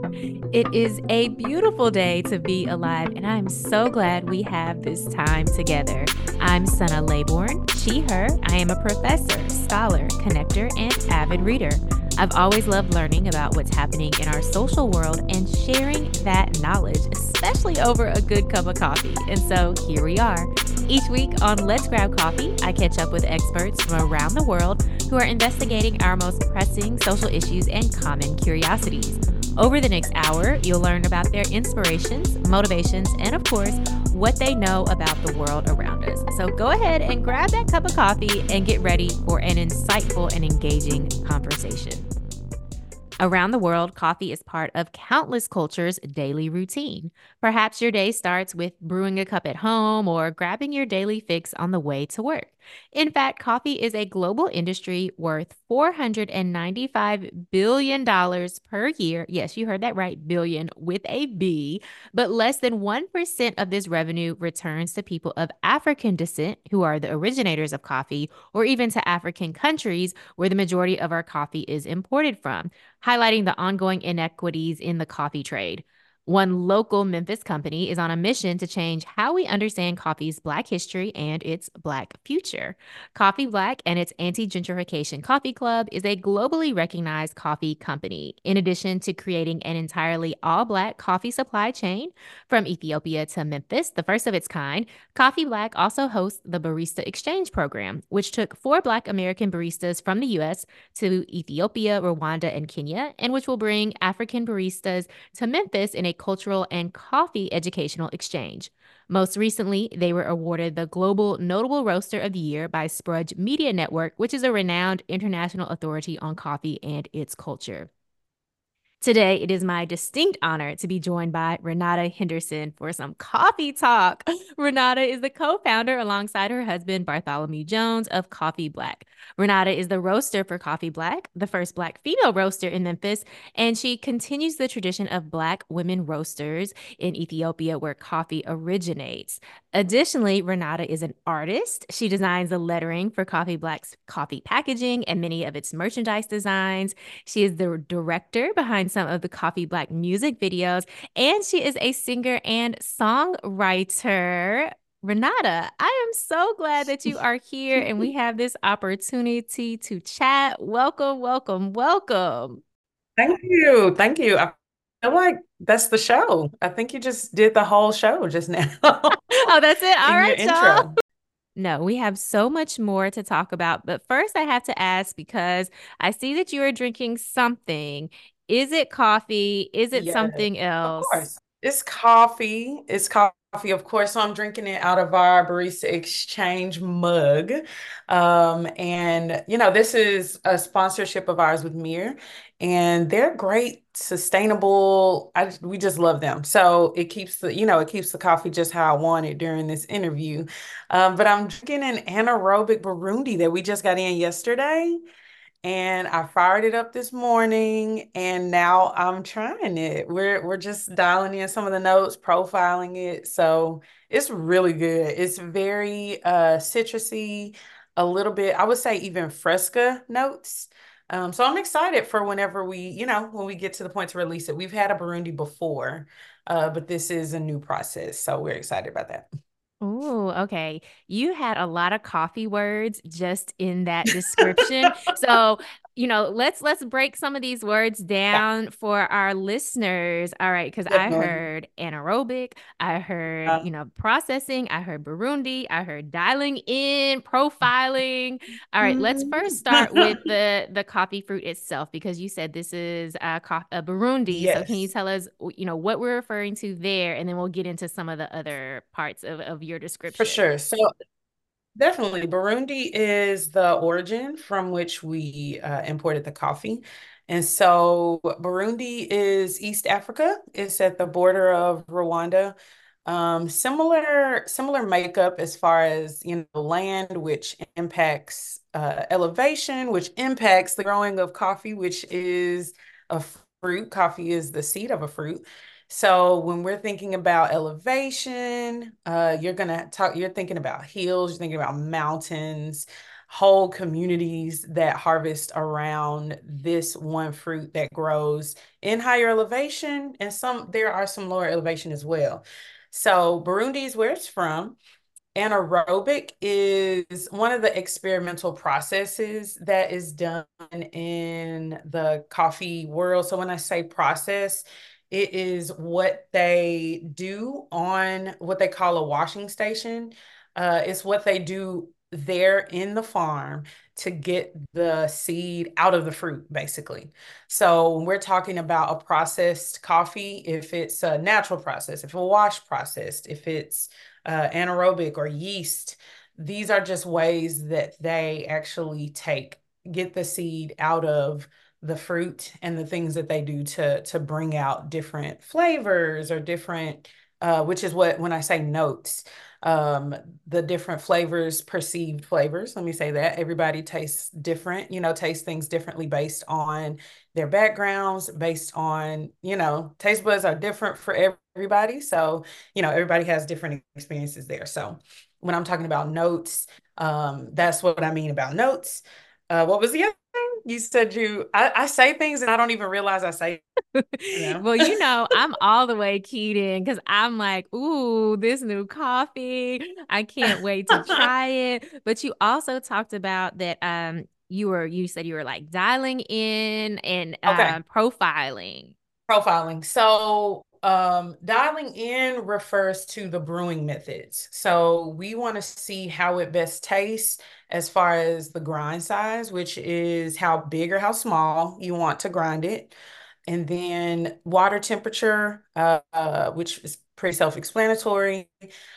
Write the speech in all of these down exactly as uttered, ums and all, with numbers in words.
It is a beautiful day to be alive, and I'm so glad we have this time together. I'm Sana Laybourne, she, her. I am a professor, scholar, connector, and avid reader. I've always loved learning about what's happening in our social world and sharing that knowledge, especially over a good cup of coffee. And so here we are. Each week on Let's Grab Coffee, I catch up with experts from around the world who are investigating our most pressing social issues and common curiosities. Over the next hour, you'll learn about their inspirations, motivations, and of course, what they know about the world around us. So go ahead and grab that cup of coffee and get ready for an insightful and engaging conversation. Around the world, coffee is part of countless cultures' daily routine. Perhaps your day starts with brewing a cup at home or grabbing your daily fix on the way to work. In fact, coffee is a global industry worth four hundred ninety-five billion dollars per year. Yes, you heard that right, billion with a B. But less than one percent of this revenue returns to people of African descent, who are the originators of coffee, or even to African countries where the majority of our coffee is imported from, highlighting the ongoing inequities in the coffee trade. One local Memphis company is on a mission to change how we understand coffee's Black history and its Black future. Coffee Black and its Anti Gentrification Coffee Club is a globally recognized coffee company. In addition to creating an entirely all Black coffee supply chain from Ethiopia to Memphis, the first of its kind, Coffee Black also hosts the Barista Exchange Program, which took four Black American baristas from the U S to Ethiopia, Rwanda, and Kenya, and which will bring African baristas to Memphis in a cultural and coffee educational exchange. Most recently, they were awarded the Global Notable Roaster of the Year by Sprudge Media Network, which is a renowned international authority on coffee and its culture. Today, it is my distinct honor to be joined by Renata Henderson for some coffee talk. Renata is the co founder alongside her husband, Bartholomew Jones, of Coffee Black. Renata is the roaster for Coffee Black, the first Black female roaster in Memphis, and she continues the tradition of Black women roasters in Ethiopia, where coffee originates. Additionally, Renata is an artist. She designs the lettering for Coffee Black's coffee packaging and many of its merchandise designs. She is the director behind some of the Coffee Black music videos, and she is a singer and songwriter. Renata, I am so glad that you are here and we have this opportunity to chat. Welcome, welcome, welcome. Thank you. Thank you. I feel like that's the show. I think you just did the whole show just now Oh, that's it. All in your right, y'all. intro. No, we have so much more to talk about. But first, I have to ask because I see that you are drinking something. Is it coffee? Is it Yes, something of else? course. It's coffee. It's coffee, of course. So I'm drinking it out of our Barista Exchange mug. Um, and you know, this is a sponsorship of ours with Mir, and they're great, sustainable. I just- we just love them. So it keeps the, you know, it keeps the coffee just how I want it during this interview. Um, but I'm drinking an anaerobic Burundi that we just got in yesterday. And I fired it up this morning and now I'm trying it. We're we're just dialing in some of the notes, profiling it. So it's really good. It's very uh citrusy, a little bit, I would say even fresca notes. Um, so I'm excited for whenever we, you know, when we get to the point to release it. We've had a Burundi before, uh, but this is a new process. So we're excited about that. Oh, okay. You had a lot of coffee words just in that description. So, you know, let's let's break some of these words Yeah, down for our listeners. All right, because I definitely. heard anaerobic, I heard, Uh, you know, processing, I heard Burundi, I heard dialing in, profiling. All right, let's first start with the the coffee fruit itself because you said this is a, co- a Burundi. So can you yes. tell us, you know, what we're referring to there, and then we'll get into some of the other parts of, of your For description. sure. So definitely, Burundi is the origin from which we uh, imported the coffee. And so Burundi is East Africa. It's at the border of Rwanda. Um, similar, similar makeup as far as, you know, land, which impacts uh, elevation, which impacts the growing of coffee, which is a fruit. Coffee is the seed of a fruit. So when we're thinking about elevation, uh, you're gonna talk, you're thinking about hills, you're thinking about mountains. whole communities that harvest around this one fruit that grows in higher elevation, and some there are some lower elevation as well. So Burundi is where it's from. Anaerobic is one of the experimental processes that is done in the coffee world. So when I say process, it is what they do on what they call a washing station. Uh, it's what they do there in the farm to get the seed out of the fruit, basically. So when we're talking about a processed coffee, if it's a natural process, if it's a wash process, if it's uh, anaerobic or yeast. These are just ways that they actually take, get the seed out of the fruit and the things that they do to to bring out different flavors or different, uh, which is what when I say notes, um, the different flavors, perceived flavors. Let me say that everybody tastes different, you know, tastes things differently based on their backgrounds, based on, you know, taste buds are different for everybody. So, you know, everybody has different experiences there. So when I'm talking about notes, um, that's what I mean about notes. Uh, what was the other thing? You said you, I, I say things and I don't even realize I say them. Well, you know, I'm all the way keyed in because I'm like, ooh, this new coffee. I can't wait to try it. But you also talked about that um you were you said you were like dialing in and Okay. um profiling. Profiling. So, um, dialing in refers to the brewing methods. So, we want to see how it best tastes as far as the grind size, which is how big or how small you want to grind it. And then water temperature, uh, uh, which is pretty self-explanatory.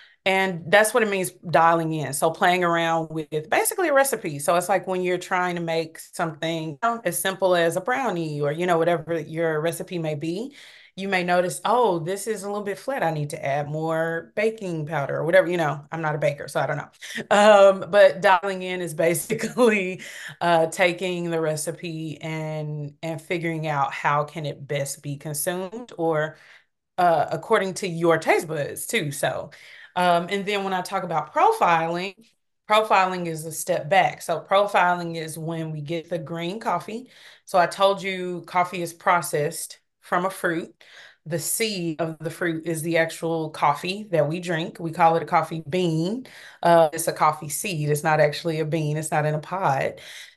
And that's what it means dialing in. So playing around with basically a recipe. So it's like when you're trying to make something, you know, as simple as a brownie or, you know, whatever your recipe may be, you may notice, oh, this is a little bit flat. I need to add more baking powder or whatever. You know, I'm not a baker, so I don't know. Um, but dialing in is basically uh, taking the recipe and and figuring out how can it best be consumed or uh, according to your taste buds too. So, um, and then when I talk about profiling, profiling is a step back. So profiling is when we get the green coffee. So I told you coffee is processed from a fruit. The seed of the fruit is the actual coffee that we drink. We call it a coffee bean. Uh, it's a coffee seed. It's not actually a bean. It's not in a pod.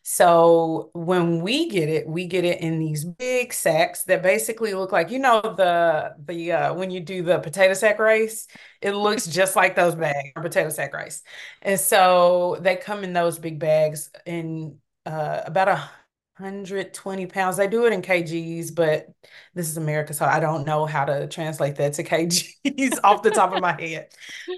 So when we get it, we get it in these big sacks that basically look like, you know, the the uh, when you do the potato sack rice, it looks just like those bags, potato sack rice. And so they come in those big bags in uh, about a hundred twenty pounds. They do it in kgs, but this is America, so I don't know how to translate that to kgs off the top of my head.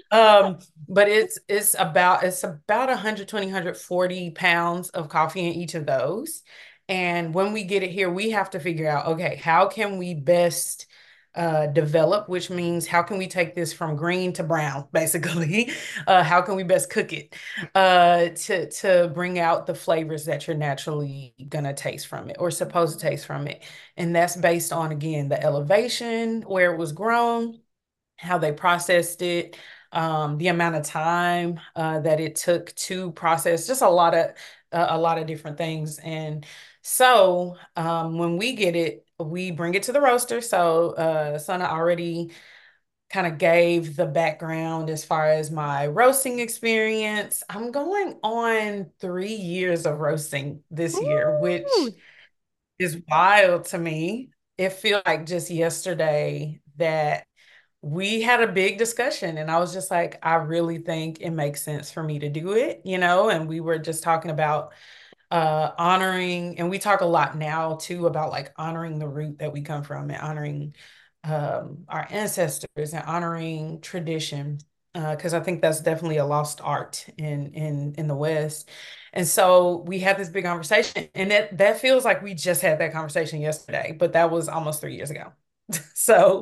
Um, but it's it's about it's about one hundred twenty, one hundred forty pounds of coffee in each of those. And when we get it here, we have to figure out, okay, how can we best uh, develop, which means how can we take this from green to brown, basically? Uh, how can we best cook it uh, to to bring out the flavors that you're naturally gonna taste from it or supposed to taste from it? And that's based on, again, the elevation, where it was grown, how they processed it, um, the amount of time uh, that it took to process, just a lot of uh, a lot of different things. And so um, when we get it, we bring it to the roaster. So uh, Sana already kind of gave the background as far as my roasting experience. I'm going on three years of roasting this year, which Ooh. is wild to me. It feels like just yesterday that we had a big discussion and I was just like, I really think it makes sense for me to do it, you know, and we were just talking about uh honoring, and we talk a lot now too about like honoring the root that we come from and honoring um our ancestors and honoring tradition, uh because I think that's definitely a lost art in in in the West. And so we had this big conversation, and that that feels like we just had that conversation yesterday, but that was almost three years ago. So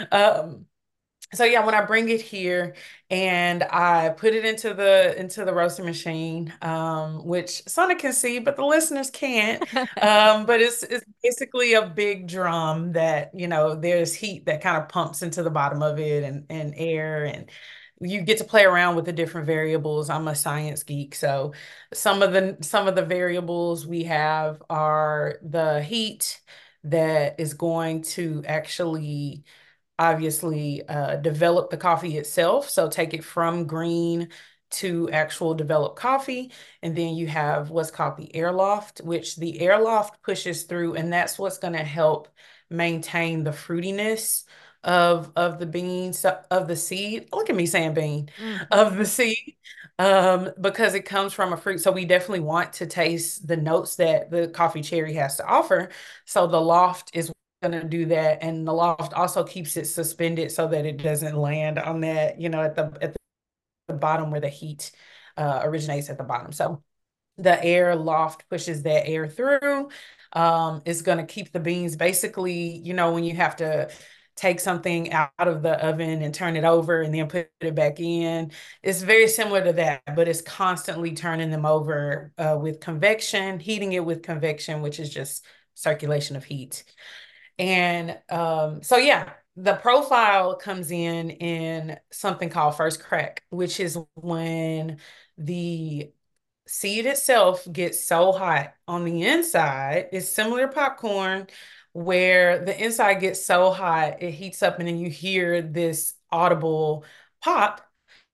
um so yeah, when I bring it here and I put it into the into the roasting machine, um, which Sonic can see, but the listeners can't. Um, but it's it's basically a big drum that, you know, there's heat that kind of pumps into the bottom of it, and and air, and you get to play around with the different variables. I'm a science geek, so some of the some of the variables we have are the heat that is going to actually obviously uh, develop the coffee itself. So take it from green to actual developed coffee. And then you have what's called the air loft, which the air loft pushes through, and that's what's going to help maintain the fruitiness of of the beans of the seed. Look at me saying bean Mhm. of the seed. Um, because it comes from a fruit. So we definitely want to taste the notes that the coffee cherry has to offer. So the loft is going to do that, and the loft also keeps it suspended so that it doesn't land on that, you know, at the at the bottom where the heat uh, originates at the bottom. So the air loft pushes that air through. Um, it's going to keep the beans basically, you know, when you have to take something out of the oven and turn it over and then put it back in. It's very similar to that, but it's constantly turning them over uh, with convection, heating it with convection, which is just circulation of heat. And um, so, yeah, the profile comes in in something called first crack, which is when the seed itself gets so hot on the inside. It's similar to popcorn, where the inside gets so hot, it heats up, and then you hear this audible pop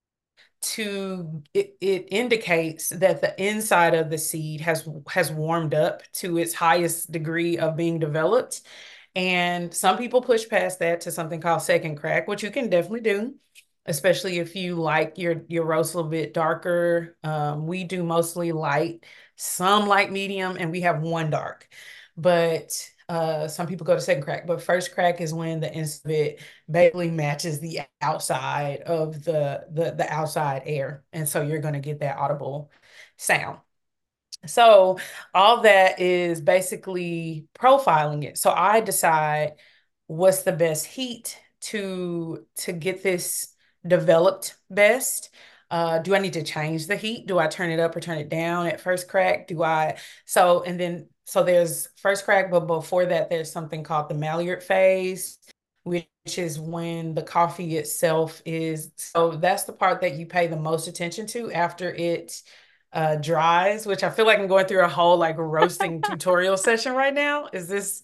to it, it indicates that the inside of the seed has has warmed up to its highest degree of being developed. And some people push past that to something called second crack, which you can definitely do, especially if you like your your roast a little bit darker. Um, we do mostly light, some light medium, and we have one dark. But uh, some people go to second crack. But first crack is when the inside basically matches the outside of the the the outside air, and so you're going to get that audible sound. So all that is basically profiling it. So I decide what's the best heat to to get this developed best. Uh, do I need to change the heat? Do I turn it up or turn it down at first crack? Do I so and then so there's first crack, but before that there's something called the Maillard phase, which is when the coffee itself is, so that's the part that you pay the most attention to after it uh dries, which I feel like I'm going through a whole like roasting tutorial session right now. Is this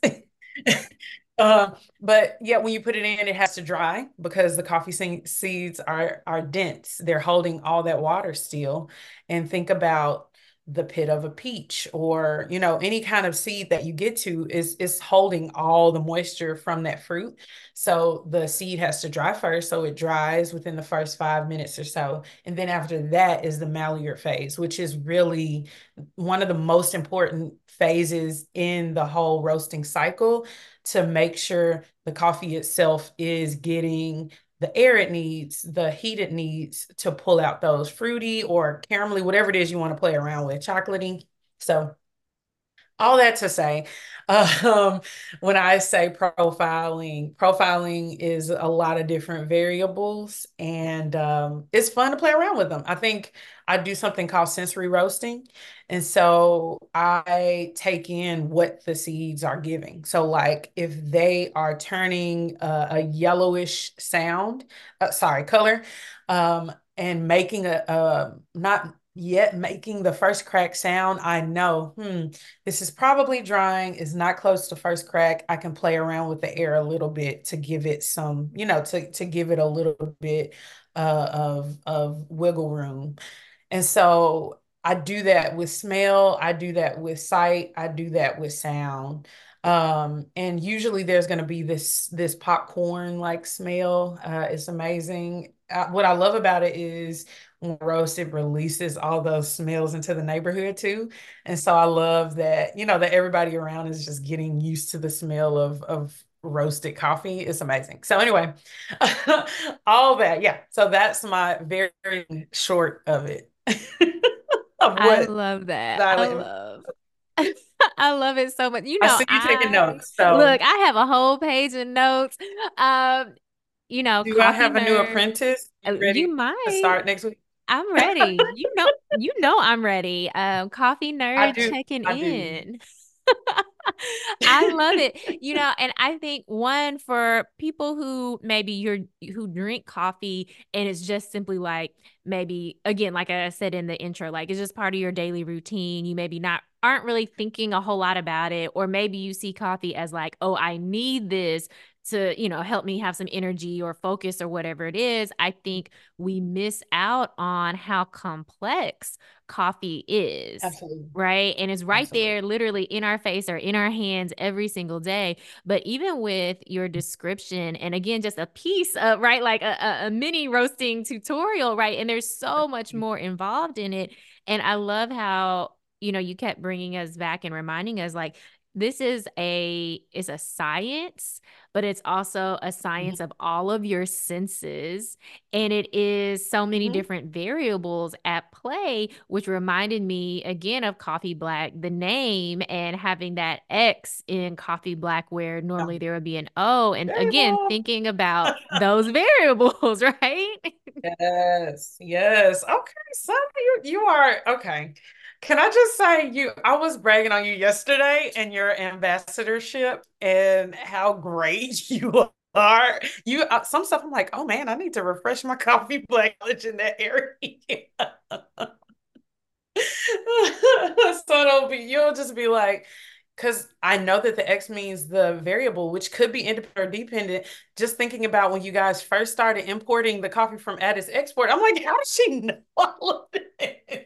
uh, but yeah, when you put it in, it has to dry because the coffee seeds are are dense. They're holding all that water still. And think about the pit of a peach, or you know, any kind of seed that you get to is is holding all the moisture from that fruit. So the seed has to dry first, so it dries within the first five minutes or so. And then after that is the Maillard phase, which is really one of the most important phases in the whole roasting cycle, to make sure the coffee itself is getting the air it needs, the heat it needs to pull out those fruity or caramelly, whatever it is you want to play around with, chocolatey. So all that to say, um, when I say profiling, profiling is a lot of different variables, and um, it's fun to play around with them. I think I do something called sensory roasting. And so I take in what the seeds are giving. So, like if they are turning a, a yellowish sound, uh, sorry, color, um, and making a, a not yet making the first crack sound, I know, hmm, this is probably drying, is not close to first crack. I can play around with the air a little bit to give it some, you know, to, to give it a little bit uh, of, of wiggle room. And so I do that with smell, I do that with sight, I do that with sound. Um, and usually there's going to be this this popcorn like smell. Uh, it's amazing. Uh, what I love about it is when roast, it releases all those smells into the neighborhood too. And so I love that, you know, that everybody around is just getting used to the smell of of roasted coffee. It's amazing. So anyway, all that, yeah. So that's my very short of it. Of I what love that. I silent. love I love it so much. You I know, see you taking I notes. So look, I have a whole page of notes. Um, you know, do I coffee have a new nerd. apprentice? You Uh, You ready to might. start next week? I'm ready. You know, you know I'm ready. Um, coffee I nerd do. checking I do. in. I love it. You know, and I think one for people who maybe you're who drink coffee and it's just simply like maybe again, like I said in the intro, like it's just part of your daily routine. You maybe not aren't really thinking a whole lot about it, or maybe you see coffee as like, oh, I need this to, you know, help me have some energy or focus or whatever it is. I think we miss out on how complex coffee is, Absolutely. right? And it's right Absolutely. there, literally in our face or in our hands every single day. But even with your description, and again, just a piece of, right, like a, a, a mini roasting tutorial, right? And there's so much more involved in it. And I love how, you know, you kept bringing us back and reminding us like, this is a is a science, but it's also a Mhm. science of all of your senses, and it is so many Mhm. different variables at play, which reminded me again of Coffee Black, the name, and having that X in Coffee Black where normally Um, there would be an O. And there you again, go. thinking about those variables, right? Yes, yes. Okay, so you you are okay. Can I just say you I was bragging on you yesterday and your ambassadorship and how great you are. You uh, some stuff I'm like, oh man, I need to refresh my coffee black knowledge in that area. So it'll be you'll just be like, because I know that the X means the variable, which could be independent or dependent. Just thinking about when you guys first started importing the coffee from Addis Export, I'm like, how does she know all of this?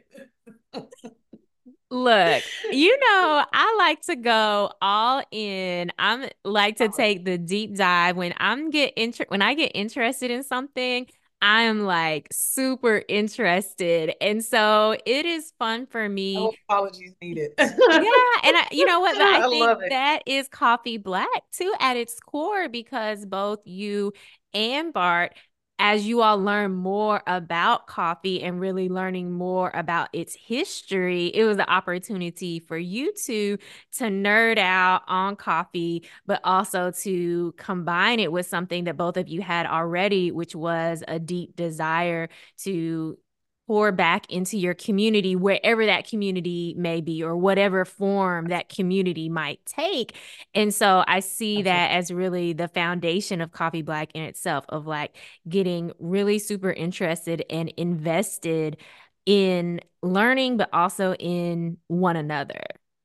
Look, you know, I like to go all in. I'm like to Oh, take the deep dive when I'm get inter when I get interested in something, I'm like super interested. And so it is fun for no me. apologies needed. Yeah, and I, you know what, but I I love think it. that is Coffee Black too at its core because both you and Bart, as you all learn more about coffee and really learning more about its history, it was an opportunity for you two to nerd out on coffee, but also to combine it with something that both of you had already, which was a deep desire to pour back into your community, wherever that community may be, or whatever form that community might take. And so I see that Absolutely. as really the foundation of Coffee Black in itself, of like getting really super interested and invested in learning, but also in one another.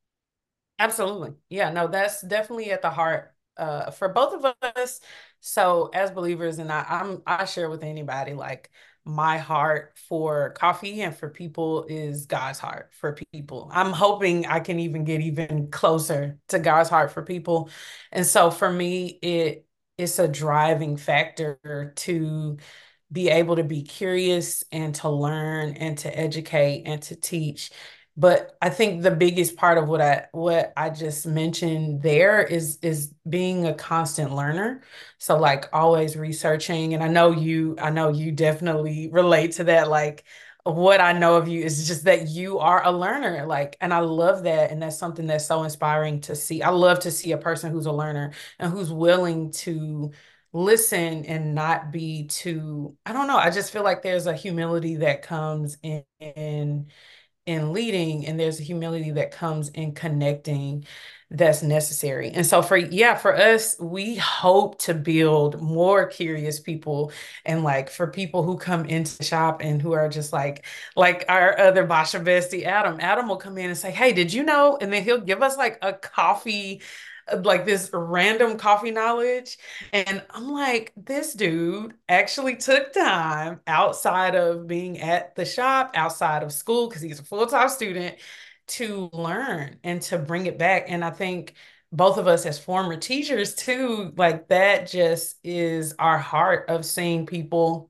Absolutely. Yeah, no, that's definitely at the heart uh for both of us. So as believers, and I, I'm I share with anybody like my heart for coffee and for people is God's heart for people. I'm hoping I can even get even closer to God's heart for people. And so for me, it it's a driving factor to be able to be curious and to learn and to educate and to teach. But I think the biggest part of what I what I just mentioned there is is being a constant learner. So like always researching. And I know you, I know you definitely relate to that. Like what I know of you is just that you are a learner. Like, and I love that. And that's something that's so inspiring to see. I love to see a person who's a learner and who's willing to listen and not be too, I don't know. I just feel like there's a humility that comes in, in in leading, and there's a humility that comes in connecting that's necessary. And so for yeah, for us, we hope to build more curious people, and like for people who come into the shop and who are just like like our other Basha bestie Adam. Adam will come in and say, "Hey, did you know?" And then he'll give us like a coffee, like this random coffee knowledge. And I'm like, this dude actually took time outside of being at the shop, outside of school, because he's a full-time student, to learn and to bring it back. And I think both of us as former teachers too, like that just is our heart of seeing people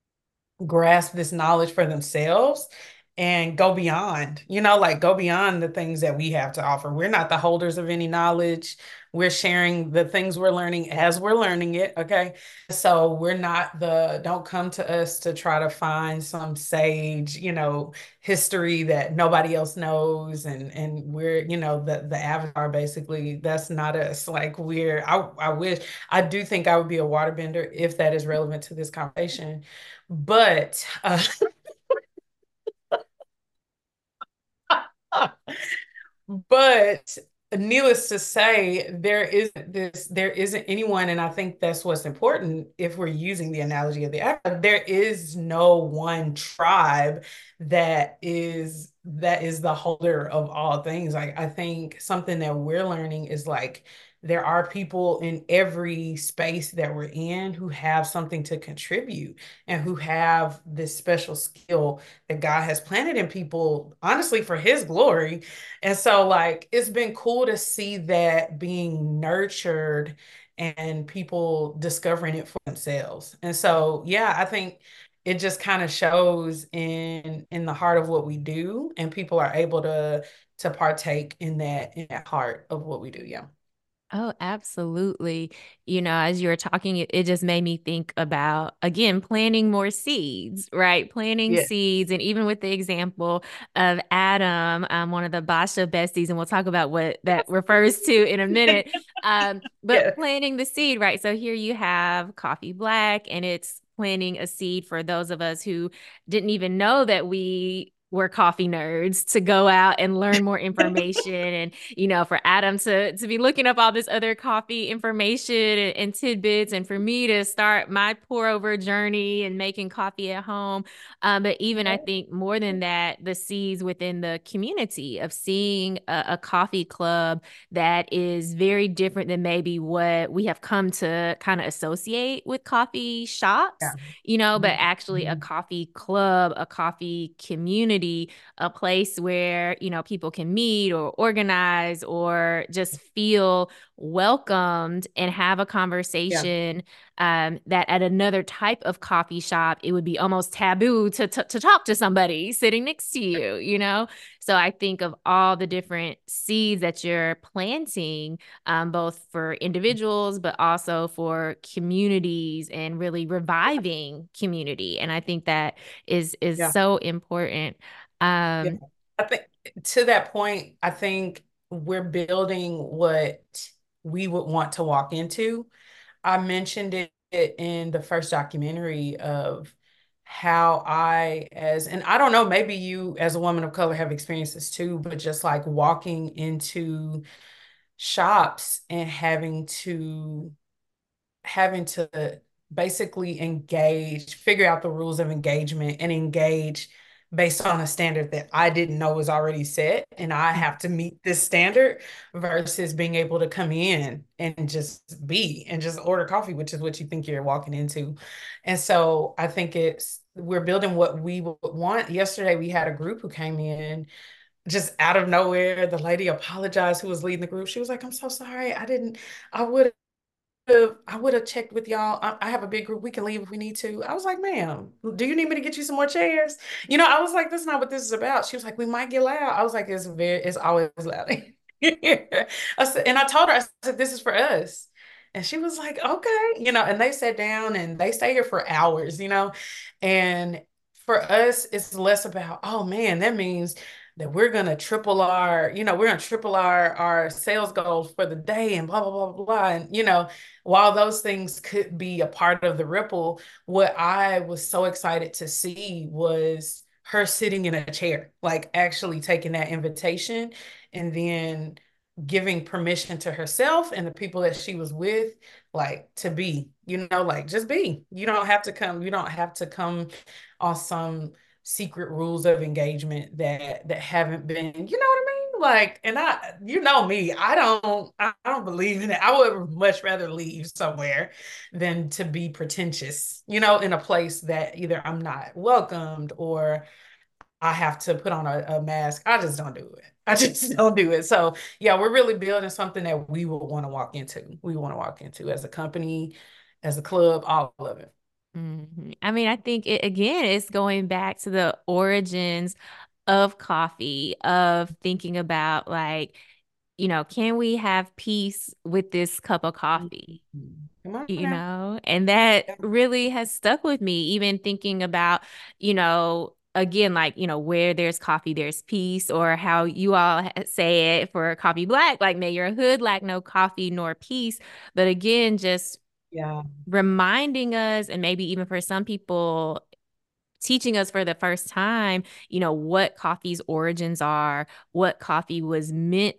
grasp this knowledge for themselves and go beyond, you know, like go beyond the things that we have to offer. We're not the holders of any knowledge. We're sharing the things we're learning as we're learning it. Okay. So we're not the, don't come to us to try to find some sage, you know, history that nobody else knows. And, and we're, you know, the, the avatar basically, that's not us. Like we're, I, I wish, I do think I would be a waterbender if that is relevant to this conversation. But uh, but needless to say, there isn't this, there isn't anyone, and I think that's what's important if we're using the analogy of the avatar. There is no one tribe that is that is the holder of all things. Like I think something that we're learning is like there are people in every space that we're in who have something to contribute and who have this special skill that God has planted in people, honestly, for his glory. And so, like, it's been cool to see that being nurtured and people discovering it for themselves. And so, yeah, I think it just kind of shows in in the heart of what we do, and people are able to to partake in that in that heart of what we do. Yeah. Oh, absolutely. You know, as you were talking, it, it just made me think about, again, planting more seeds, right? Planting Yeah. seeds. And even with the example of Adam, um, one of the Basha besties, and we'll talk about what that refers to in a minute. Um, but Yeah. planting the seed, right? So here you have Coffee Black, and it's planting a seed for those of us who didn't even know that we were coffee nerds to go out and learn more information, and you know, for Adam to to be looking up all this other coffee information and, and tidbits, and for me to start my pour over journey and making coffee at home. Um, but even I think more than that, the seeds within the community of seeing a, a coffee club that is very different than maybe what we have come to kind of associate with coffee shops, Yeah. you know, but actually a Mhm. coffee club, a coffee community, a place where, you know, people can meet or organize or just feel welcomed and have a Yeah. conversation, um, that at another type of coffee shop, it would be almost taboo to, to, to talk to somebody sitting next to you, you know? So I think of all the different seeds that you're planting, um, both for individuals, but also for communities and really reviving community. And I think that is is Yeah. so important. Yeah. Um, I think to that point, I think we're building what we would want to walk into. I mentioned it in the first documentary of how I, as, and I don't know, maybe you as a woman of color have experienced this too, but just like walking into shops and having to having to basically engage, figure out the rules of engagement and engage based on a standard that I didn't know was already set. And I have to meet this standard versus being able to come in and just be and just order coffee, which is what you think you're walking into. And so I think it's, we're building what we would want. Yesterday, we had a group who came in just out of nowhere. The lady apologized who was leading the group. She was like, I'm so sorry. I didn't, I would have, I would have checked with y'all. I, I have a big group. We can leave if we need to. I was like, ma'am, do you need me to get you some more chairs? You know, I was like, that's not what this is about. She was like, we might get loud. I was like, it's very, it's always loud. I said, and I told her, I said, this is for us. And she was like, okay, you know, and they sat down and they stay here for hours, you know. And for us, it's less about, oh man, that means that we're gonna triple our, you know, we're gonna triple our our sales goals for the day and blah blah blah blah blah. And you know, while those things could be a part of the ripple, what I was so excited to see was her sitting in a chair, like actually taking that invitation and then giving permission to herself and the people that she was with, like to be, you know, like just be. You don't have to come, you don't have to come on some secret rules of engagement that that haven't been, you know what I mean? Like, and I, you know me, I don't, I don't believe in it. I would much rather leave somewhere than to be pretentious, you know, in a place that either I'm not welcomed or I have to put on a, a mask. I just don't do it. I just don't do it. So yeah, we're really building something that we will want to walk into. We want to walk into as a company, as a club, all of it. mhm. I mean, I think it again, it's going back to the origins of coffee, of thinking about like, you know, can we have peace with this cup of coffee? Come on You now. know, and that really has stuck with me, even thinking about, you know, again, like, you know, where there's coffee, there's peace, or how you all ha- say it for Coffee Black, like, may your hood lack no coffee nor peace. But again, just Yeah. reminding us, and maybe even for some people, teaching us for the first time, you know, what coffee's origins are, what coffee was meant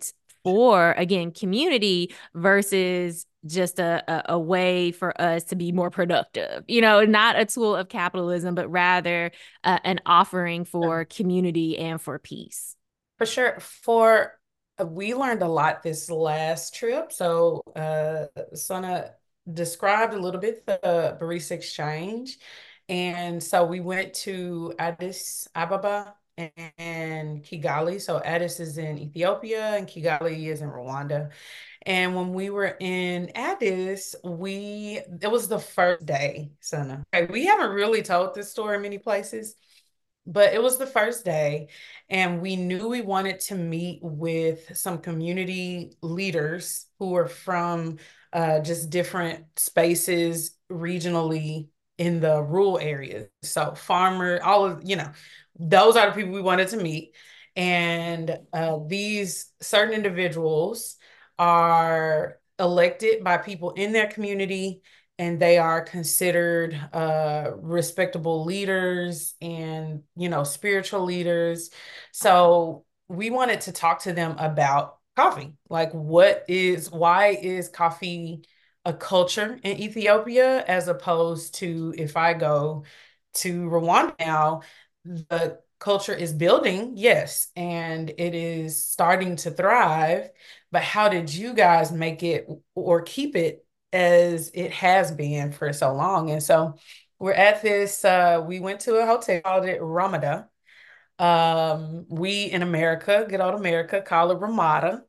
for, again, community versus just a, a, a way for us to be more productive, you know, not a tool of capitalism, but rather uh, an offering for community and for peace. For sure. For uh, We learned a lot this last trip. So, uh, Sana described a little bit the barista exchange. And so we went to Addis Ababa and Kigali. So Addis is in Ethiopia and Kigali is in Rwanda. And when we were in Addis, we it was the first day, Sana. Okay, we haven't really told this story many places, but it was the first day, and we knew we wanted to meet with some community leaders who were from uh, just different spaces regionally in the rural areas. So farmer, all of, you know, those are the people we wanted to meet. And uh, these certain individuals are elected by people in their community, and they are considered uh, respectable leaders and, you know, spiritual leaders. So we wanted to talk to them about coffee. Like, what is, why is coffee a culture in Ethiopia, as opposed to if I go to Rwanda now, the culture is building, yes, and it is starting to thrive. But how did you guys make it or keep it as it has been for so long? And so we're at this, uh, we went to a hotel called it Ramada. Um, we in America, good old America, call it Ramada.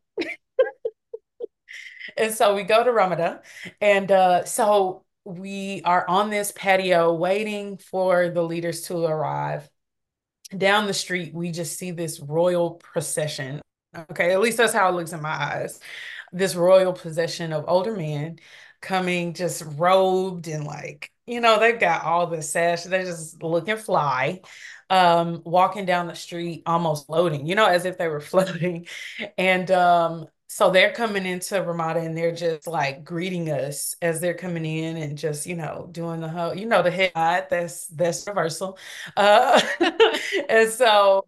And so we go to Ramada. And uh, so we are on this patio waiting for the leaders to arrive. Down the street, we just see this royal procession. Okay, at least that's how it looks in my eyes. This royal procession of older men coming just robed and, like, you know, they've got all the sash, they're just looking fly, um, walking down the street, almost floating, you know, as if they were floating. And um, so they're coming into Ramada and they're just like greeting us as they're coming in and just, you know, doing the whole, you know, the head nod, that's that's universal. Uh, and so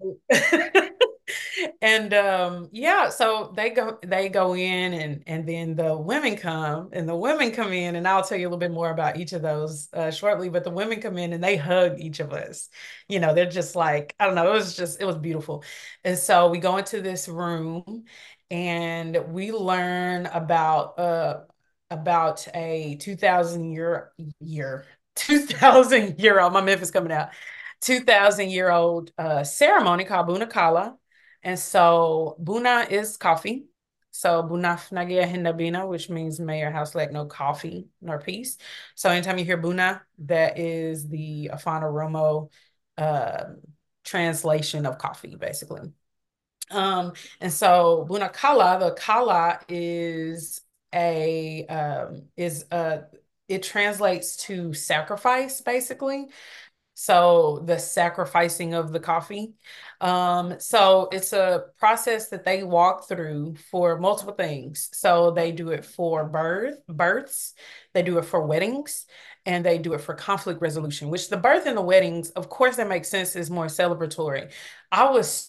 and um yeah, so they go they go in, and and then the women come and the women come in, and I'll tell you a little bit more about each of those uh, shortly. But the women come in and they hug each of us. You know, they're just like, I don't know, it was just, it was beautiful. And so we go into this room and we learn about uh about a two thousand year year two thousand year old, my myth is coming out, two thousand year old uh ceremony called Buna Kala. And so Buna is coffee. So Buna Fnagia Hindabina, which means may your house lack no coffee nor peace. So anytime you hear Buna, that is the Afana Romo uh, translation of coffee, basically. Um, and so Buna Kala, the Kala is a um, is a it translates to sacrifice, basically. So the sacrificing of the coffee. Um, so it's a process that they walk through for multiple things. So they do it for birth, births, they do it for weddings, and they do it for conflict resolution, which the birth and the weddings, of course, that makes sense, is more celebratory. I was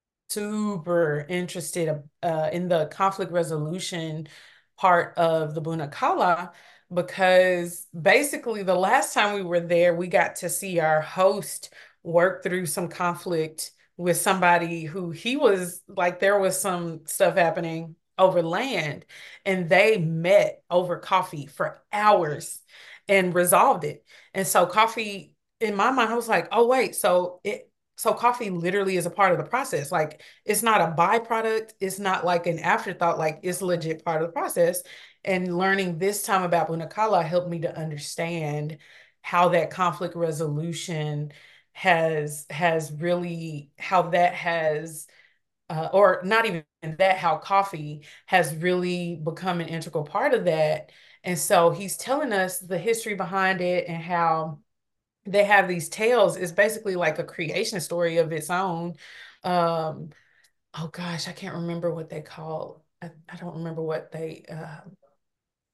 super interested uh, in the conflict resolution part of the Buna Kala, because basically the last time we were there, we got to see our host work through some conflict with somebody who he was like, there was some stuff happening over land, and they met over coffee for hours and resolved it. And so coffee, in my mind, I was like, oh, wait, so it, so coffee literally is a part of the process. Like, it's not a byproduct. It's not like an afterthought. Like, it's legit part of the process. And learning this time about Buna Kala helped me to understand how that conflict resolution has has really, how that has uh, or not even that, how coffee has really become an integral part of that. And so he's telling us the history behind it and how they have these tales. It's basically like a creation story of its own. Um, oh gosh, I can't remember what they call. I, I don't remember what they uh,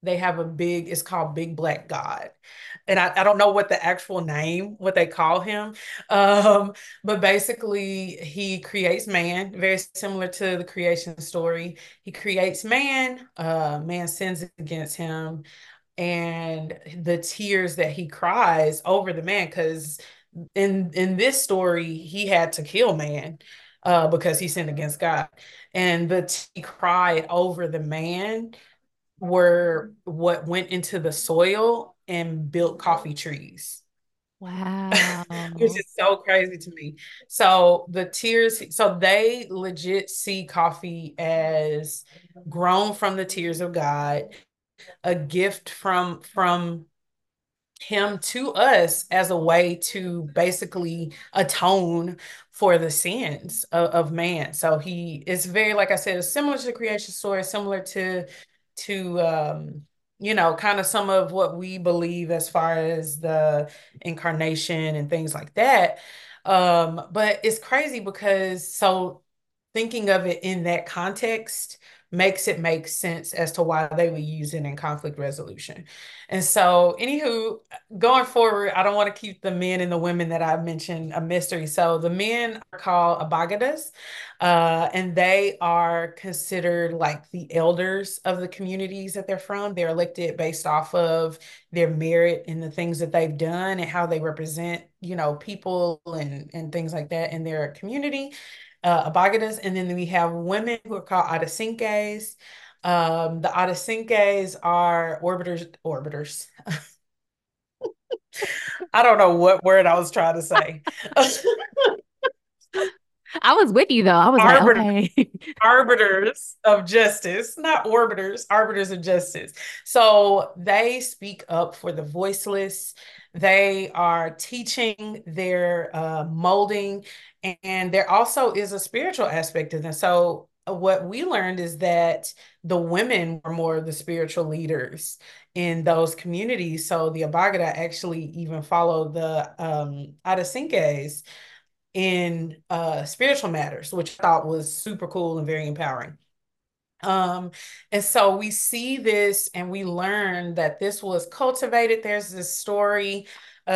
they have a big, it's called Big Black God. And I, I don't know what the actual name, what they call him. Um, but basically he creates man, very similar to the creation story. He creates man, uh, man sins against him, and the tears that he cries over the man, because in in this story he had to kill man uh because he sinned against God, and the t- he cried over the man were what went into the soil and built coffee trees. Which Wow. is so crazy to me. So the tears, so they legit see coffee as grown from the tears of God, a gift from from him to us as a way to basically atone for the sins of, of man. So he is very, like I said, similar to the creation story, similar to to um, you know, kind of some of what we believe as far as the incarnation and things like that. Um, but it's crazy because so thinking of it in that context makes it make sense as to why they would use it in conflict resolution. And so, anywho, going forward, I don't want to keep the men and the women that I mentioned a mystery. So the men are called Abagadas, uh, and they are considered like the elders of the communities that they're from. They're elected based off of their merit and the things that they've done and how they represent, you know, people and and things like that in their community. Uh, Abagadas, and then we have women who are called Adasinkes. Um, the Adasinkes are orbiters, orbiters. I don't know what word I was trying to say. I was with you though. I was like, Arbiter, okay. arbiters of justice, not orbiters, arbiters of justice. So they speak up for the voiceless. They are teaching, they're uh, molding, and there also is a spiritual aspect of them. So what we learned is that the women were more of the spiritual leaders in those communities. So the Abagada actually even follow the um, Adasinkes in uh, spiritual matters, which I thought was super cool and very empowering. Um, and so we see this and we learn that this was cultivated. There's this story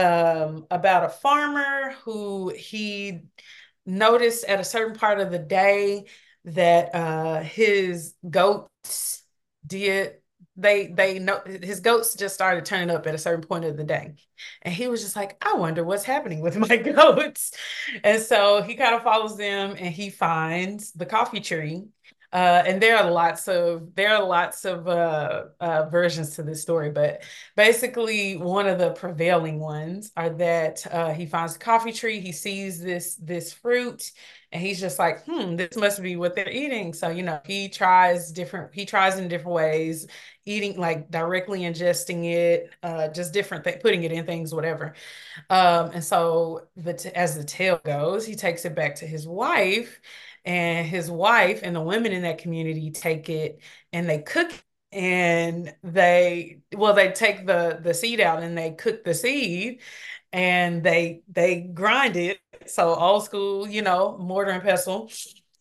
um, about a farmer who he noticed at a certain part of the day that uh, his goats did they they know his goats just started turning up at a certain point of the day, and he was just like, I wonder what's happening with my goats. And so he kind of follows them and he finds the coffee tree. Uh, and there are lots of there are lots of uh, uh, versions to this story, but basically one of the prevailing ones are that uh, he finds a coffee tree, he sees this this fruit, and he's just like, hmm, this must be what they're eating. So you know, he tries different he tries in different ways, eating like directly ingesting it, uh, just different th- putting it in things, whatever. Um, and so the t- as the tale goes, he takes it back to his wife, and his wife and the women in that community take it and they cook it, and they well they take the the seed out and they cook the seed, and they they grind it, so old school, you know, mortar and pestle.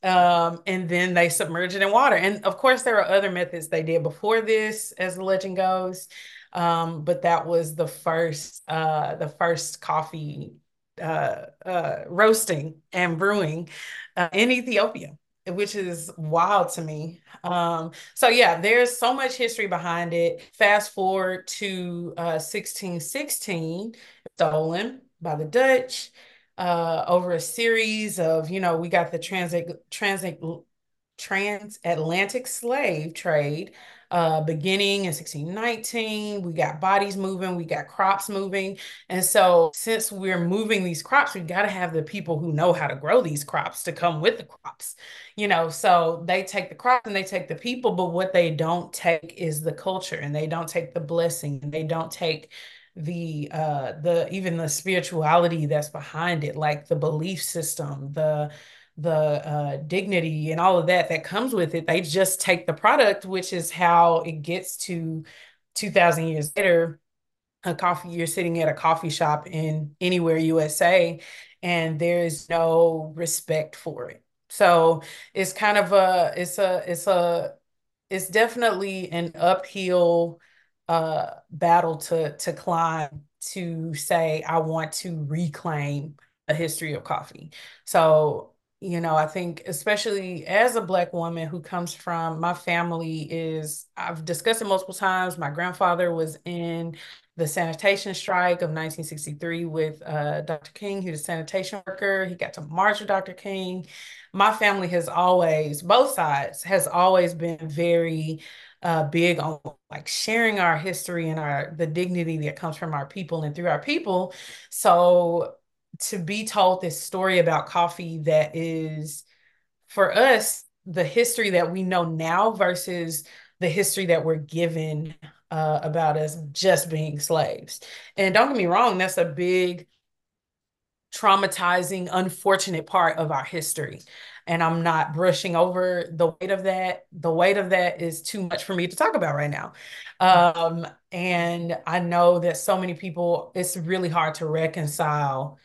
Um, and then they submerge it in water. And of course, there are other methods they did before this, as the legend goes. Um, but that was the first uh the first coffee uh uh roasting and brewing uh, in Ethiopia, which is wild to me. Um, so yeah, there's so much history behind it. Fast forward to uh sixteen sixteen, stolen by the Dutch uh, over a series of, you know, we got the transit, transit, transatlantic slave trade uh, beginning in sixteen nineteen. We got bodies moving, we got crops moving. And so, since we're moving these crops, we've got to have the people who know how to grow these crops to come with the crops, you know. So, they take the crops and they take the people, but what they don't take is the culture, and they don't take the blessing, and they don't take the uh the even the spirituality that's behind it, like the belief system, the the uh dignity and all of that that comes with it. They just take the product, which is how it gets to two thousand years later, a coffee you're sitting at a coffee shop in anywhere U S A, and there's no respect for it. So it's kind of a it's a it's a it's definitely an uphill uh, battle to to climb to say I want to reclaim the history of coffee. So, you know, I think especially as a Black woman who comes from, my family is, I've discussed it multiple times. My grandfather was in the sanitation strike of nineteen sixty-three with uh, Doctor King. He was a sanitation worker. He got to march with Doctor King. My family has always, both sides, has always been very uh, big on like sharing our history and our the dignity that comes from our people and through our people. So to be told this story about coffee that is, for us, the history that we know now versus the history that we're given uh, about us just being slaves. And don't get me wrong, that's a big traumatizing, unfortunate part of our history. And I'm not brushing over the weight of that. The weight of that is too much for me to talk about right now. Um, and I know that so many people, it's really hard to reconcile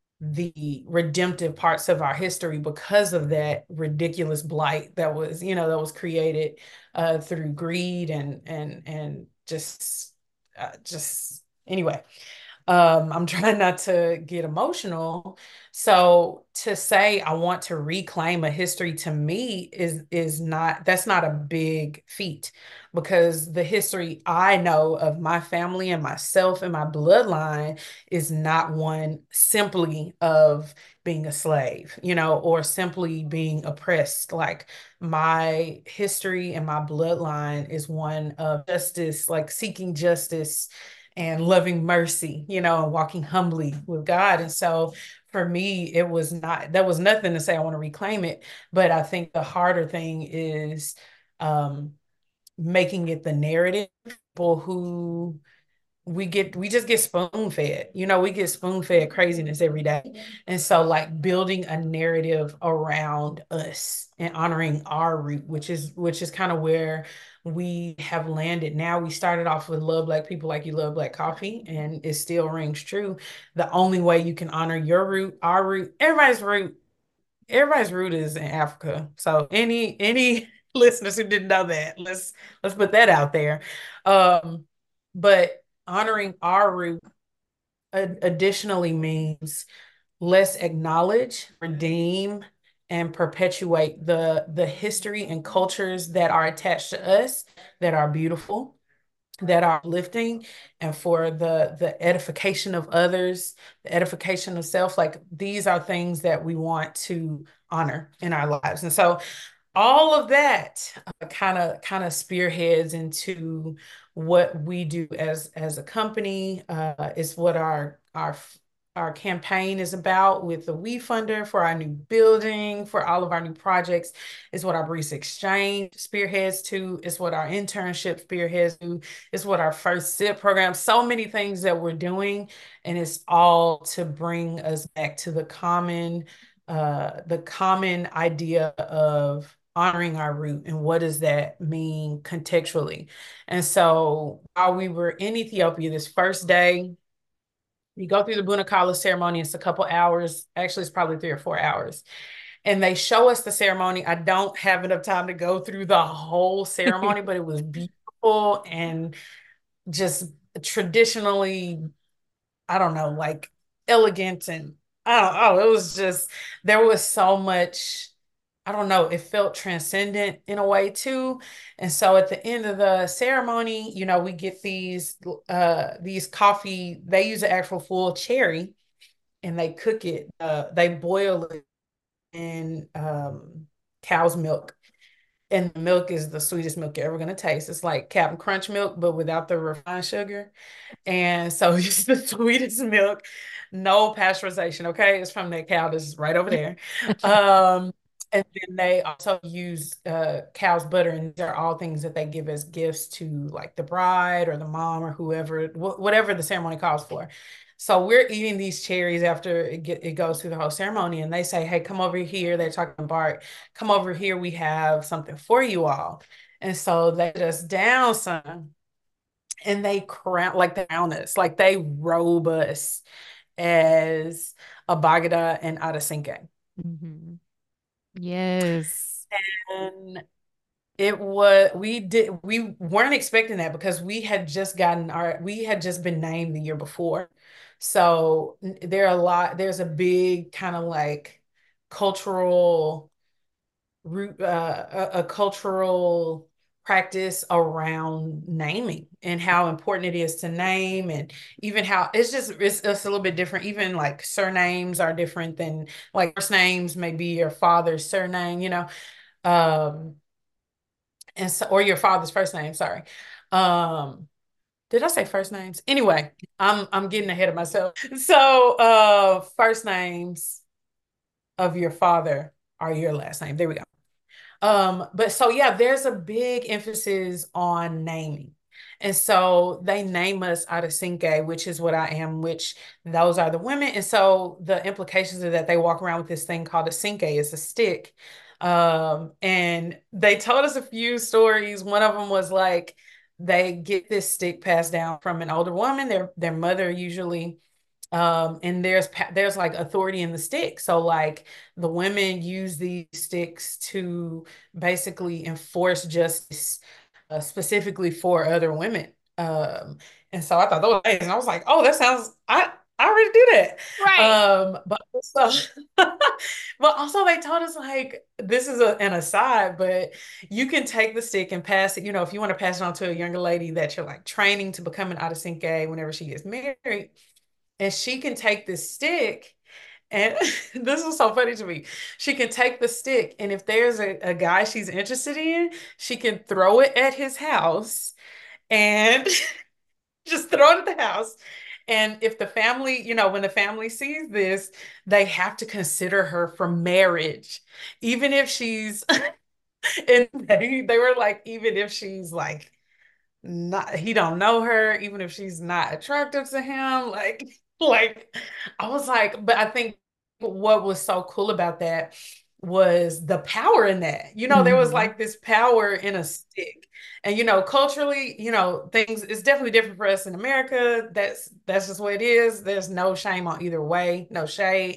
the redemptive parts of our history because of that ridiculous blight that was, you know, that was created uh, through greed and and and just uh, just anyway. Um, I'm trying not to get emotional. So to say I want to reclaim a history to me is is not, that's not a big feat, because the history I know of my family and myself and my bloodline is not one simply of being a slave, you know, or simply being oppressed. Like, my history and my bloodline is one of justice, like seeking justice and loving mercy, you know, and walking humbly with God. And so for me, it was not, that was nothing to say I want to reclaim it. But I think the harder thing is um, making it the narrative. People who we get we just get spoon fed, you know, we get spoon fed craziness every day. And so like building a narrative around us and honoring our root, which is which is kind of where we have landed now. We started off with love Black people like you love black coffee, and it still rings true. The only way you can honor your root, our root, everybody's root, everybody's root is in Africa. So any any listeners who didn't know that, let's let's put that out there. Um, but honoring our root additionally means let's acknowledge, redeem, and perpetuate the the history and cultures that are attached to us, that are beautiful, that are lifting, and for the the edification of others, the edification of self. Like, these are things that we want to honor in our lives. And so all of that kind of kind of spearheads into what we do as as a company. Uh, is what our our our campaign is about with the We Funder for our new building, for all of our new projects. Is what our Barista Exchange spearheads to. Is what our internship spearheads to. Is what our first SIP program. So many things that we're doing, and it's all to bring us back to the common uh, the common idea of honoring our root and what does that mean contextually. And so while we were in Ethiopia this first day, you go through the Buna Kala ceremony. It's a couple hours. Actually, it's probably three or four hours. And they show us the ceremony. I don't have enough time to go through the whole ceremony, but it was beautiful and just traditionally, I don't know, like elegant. And I don't oh, it was just, there was so much, I don't know, it felt transcendent in a way too. And so at the end of the ceremony, you know, we get these uh these coffee, they use an actual full cherry and they cook it, uh they boil it in um cow's milk. And the milk is the sweetest milk you're ever gonna taste. It's like Captain Crunch milk, but without the refined sugar. And so it's the sweetest milk, no pasteurization. Okay. It's from that cow that's right over there. Um, and then they also use uh, cow's butter, and they're all things that they give as gifts to like the bride or the mom or whoever, wh- whatever the ceremony calls for. So we're eating these cherries after it get it goes through the whole ceremony, and they say, "Hey, come over here." They're talking to Bart. Come over here. We have something for you all. And so they just down some, and they crown, like they crown us, like they robe us as a Bagada and Adesinke. Mhm. Yes. And It was we did we weren't expecting that because we had just gotten our we had just been named the year before. So n- there are a lot there's a big kind of like cultural root uh, a, a cultural practice around naming and how important it is to name, and even how it's just it's, it's a little bit different. Even like surnames are different than like first names may be your father's surname, you know. Um and so or your father's first name, sorry. Um did I say first names? Anyway, I'm I'm getting ahead of myself. So uh first names of your father are your last name. There we go. Um, but so yeah, there's a big emphasis on naming. And so they name us Adesinke, which is what I am, which those are the women. And so the implications are that they walk around with this thing called a sinke, it's a stick. Um, and they told us a few stories. One of them was like they get this stick passed down from an older woman, their their mother usually, um and there's there's like authority in the stick, so like the women use these sticks to basically enforce justice, uh, specifically for other women. um and so I thought that was amazing. I was like, oh, that sounds, i i already do that. Right. um but also but also they told us like this is a, an aside, but you can take the stick and pass it, you know, if you want to pass it on to a younger lady that you're like training to become an Adesinke whenever she gets married, and she can take this stick, and this is so funny to me. She can take the stick, and if there's a, a guy she's interested in, she can throw it at his house and just throw it at the house. And if the family, you know, when the family sees this, they have to consider her for marriage, even if she's, and they, they were like, even if she's like, not, he don't know her, even if she's not attractive to him, like like I was like, but I think what was so cool about that was the power in that, you know, there was Hmm. like this power in a stick. And you know, culturally, you know, things, it's definitely different for us in America. That's that's just what it is. There's no shame on either way, no shade.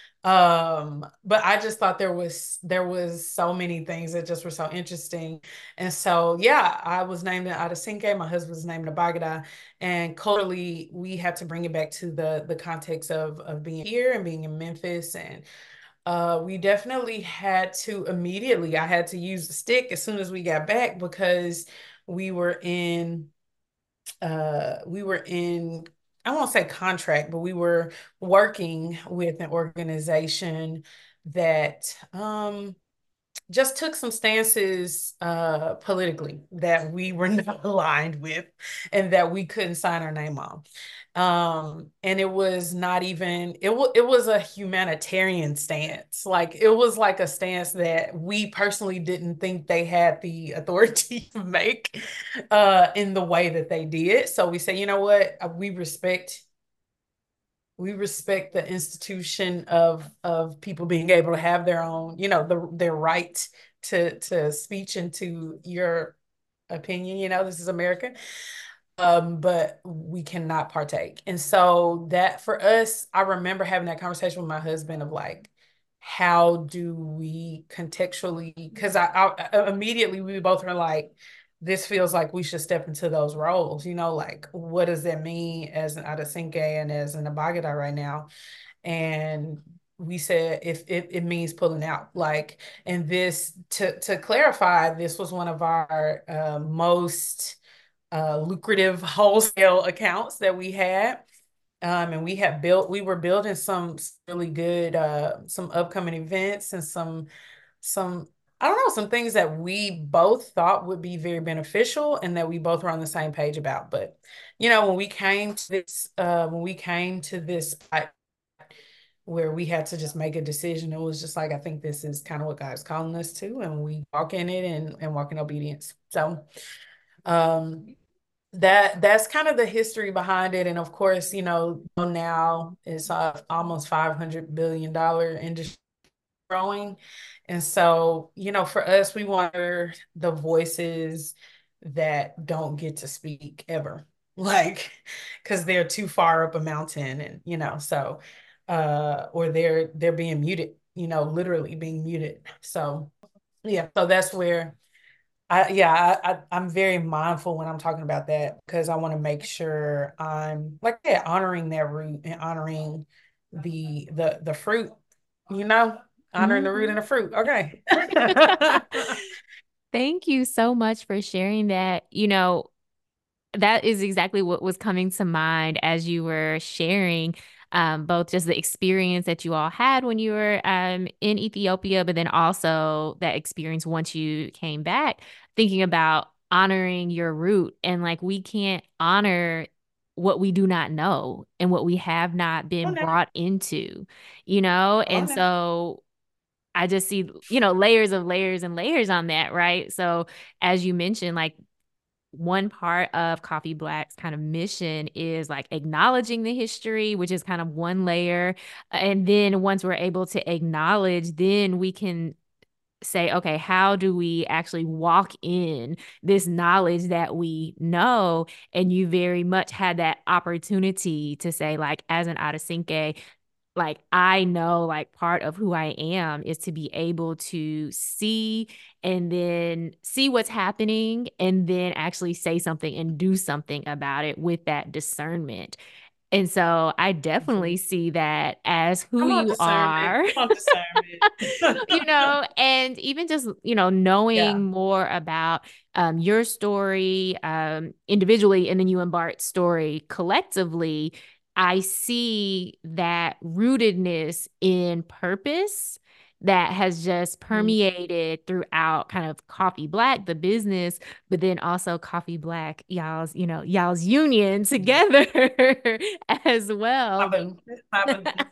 Um but I just thought there was there was so many things that just were so interesting. And so yeah, I was named in Adesinke, my husband was named in Abagada, and culturally we had to bring it back to the the context of of being here and being in Memphis. And uh we definitely had to immediately, I had to use the stick as soon as we got back, because we were in uh we were in, I won't say contract, but we were working with an organization that um just took some stances uh politically that we were not aligned with, and that we couldn't sign our name on. Um and it was not even, it was it was a humanitarian stance. Like it was like a stance that we personally didn't think they had the authority to make uh in the way that they did. So we say, you know what, Uh, we respect we respect the institution of of people being able to have their own, you know, the their right to to speech and to your opinion. You know, this is America. Um, but we cannot partake. And so that for us, I remember having that conversation with my husband of like, how do we contextually, because I, I immediately we both were like, this feels like we should step into those roles, you know, like what does that mean as an Adesinke and as an Abagada right now? And we said if it, it means pulling out, like, and this to to clarify, this was one of our uh, most uh, lucrative wholesale accounts that we had. Um, and we had built, we were building some really good, uh, some upcoming events and some, some, I don't know, some things that we both thought would be very beneficial and that we both were on the same page about. But, you know, when we came to this, uh, when we came to this spot where we had to just make a decision, it was just like, I think this is kind of what God's calling us to, and we walk in it and, and walk in obedience. So, um, that that's kind of the history behind it. And of course, you know, now it's uh, almost five hundred billion dollar industry growing. And so, you know, for us, we want the voices that don't get to speak ever, like, because they're too far up a mountain, and you know, so uh or they're they're being muted, you know, literally being muted. So yeah, so that's where I yeah, I, I I'm very mindful when I'm talking about that because I want to make sure I'm like yeah, honoring that root and honoring the the the fruit, you know, honoring the root Mhm. and the fruit. Okay. Thank you so much for sharing that. You know, that is exactly what was coming to mind as you were sharing um, both just the experience that you all had when you were um, in Ethiopia, but then also that experience once you came back, thinking about honoring your root. And like, we can't honor what we do not know and what we have not Come been on now. brought into, you know? Come on And now. so I just see, you know, layers of layers and layers on that, right? So, as you mentioned, like, one part of Coffee Black's kind of mission is like acknowledging the history, which is kind of one layer. And then once we're able to acknowledge, then we can say, okay, how do we actually walk in this knowledge that we know? And you very much had that opportunity to say, like, as an Adesinke, like I know like part of who I am is to be able to see and then see what's happening and then actually say something and do something about it with that discernment. And so I definitely Mhm. see that as who Come on, you discernment. are, Come on, discernment. you know, and even just, you know, Yeah. knowing more about um, your story um, individually and then you and Bart's story collectively, I see that rootedness in purpose that has just Mhm. permeated throughout kind of Coffee Black, the business, but then also Coffee Black, y'all's, you know, y'all's union together as well. Happened. It happened.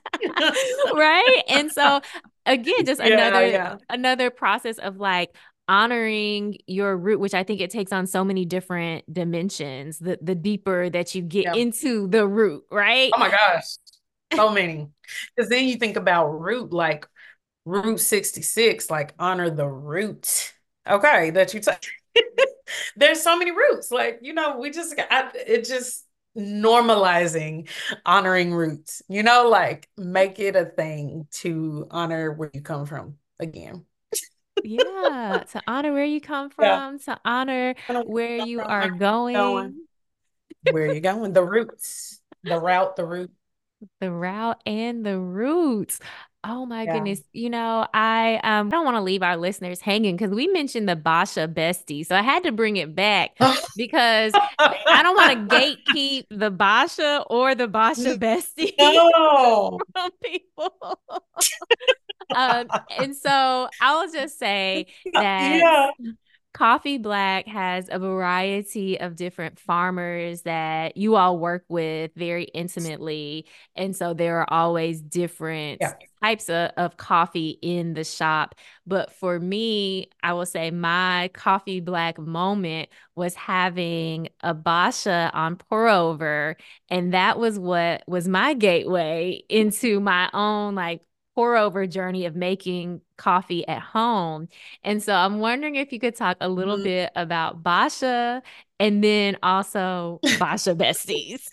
Right? And so again, just Yeah, another yeah. another process of like honoring your root, which I think it takes on so many different dimensions, the the deeper that you get Yeah. into the root, right? Oh my gosh. So many. Because then you think about root, like Route sixty-six, like honor the root. Okay, that you take. There's so many roots. Like, you know, we just I, it just normalizing honoring roots, you know, like make it a thing to honor where you come from again. Yeah, to honor where you come Yeah. from, to honor I don't know where where you you come from, are I going. going. Where you going? The roots, the route, the route. The route and the roots. Oh my Yeah. goodness. You know, I um don't want to leave our listeners hanging because we mentioned the Basha bestie. So I had to bring it back because I don't want to gatekeep the Basha or the Basha bestie No. from people. Um, and so I'll just say that Yeah. Coffee Black has a variety of different farmers that you all work with very intimately. And so there are always different Yeah. types of, of coffee in the shop. But for me, I will say my Coffee Black moment was having a Basha on pour over. And that was what was my gateway into my own like pour over journey of making coffee at home. And so I'm wondering if you could talk a little Mhm. bit about Basha and then also Basha Besties.